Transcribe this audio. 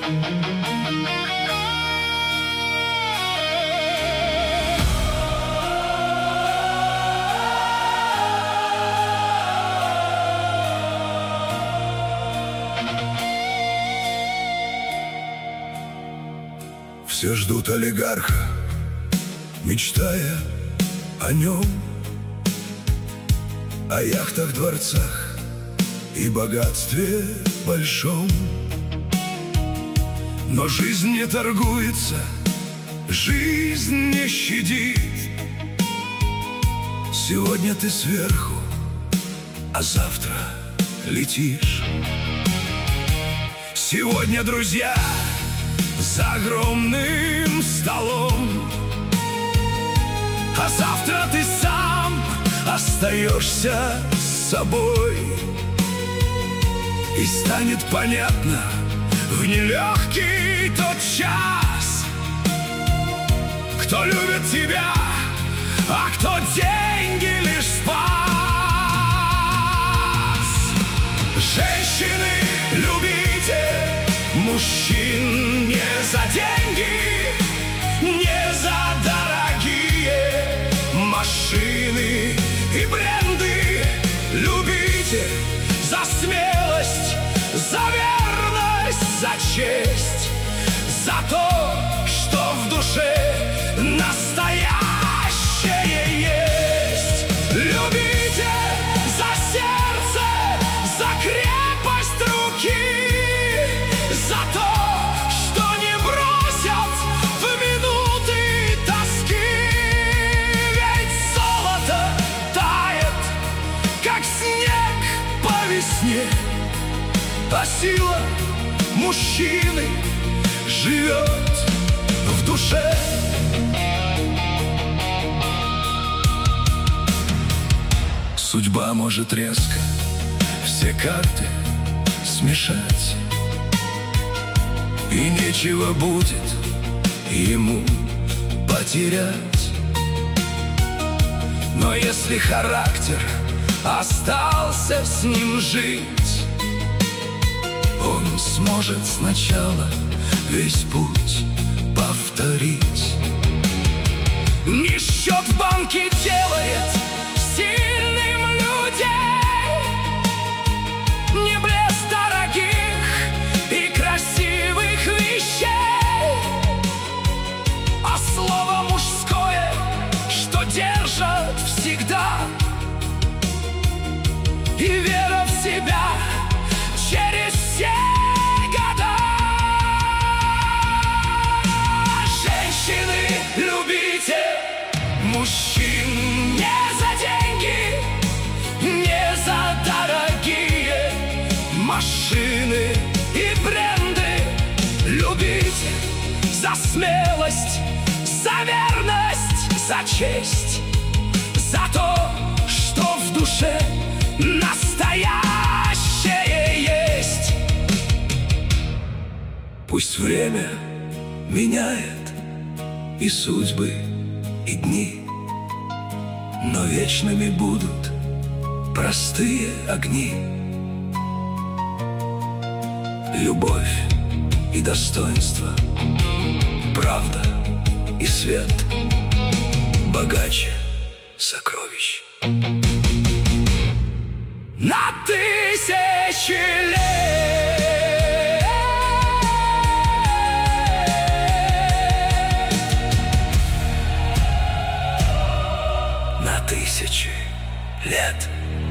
Все ждут олигарха, мечтая о нем, о яхтах, дворцах и богатстве большом. Но жизнь не торгуется, жизнь не щадит. Сегодня ты сверху, а завтра летишь. Сегодня друзья за огромным столом, а завтра ты сам остаешься с собой. И станет понятно в нелегкий тот час, кто любит тебя, а кто деньги лишь спас. Женщины, любите мужчин не за деньги, не за дорогие машины и бренды. Любите за смелость, за верность, за честь, за то, что в душе настоящее есть. Любите за сердце, за крепость руки, за то, что не бросят в минуты тоски. Ведь золото тает, как снег по весне, а сила мужчины живет в душе. Судьба может резко все карты смешать, и нечего будет ему потерять. Но если характер остался с ним жить, он сможет сначала весь путь повторить. Не счет в банке делает сильным людей, не блеск дорогих и красивых вещей, а слово мужское, что держат всегда, и вера в себя через все года. Женщины, любите мужчин не за деньги, не за дорогие машины и бренды. Любите за смелость, за верность, за честь, за то, что в душе настоящее есть. Пусть время меняет и судьбы, и дни, но вечными будут простые огни. Любовь и достоинство, правда и свет богаче сокровищ на тысячи лет. На тысячи лет.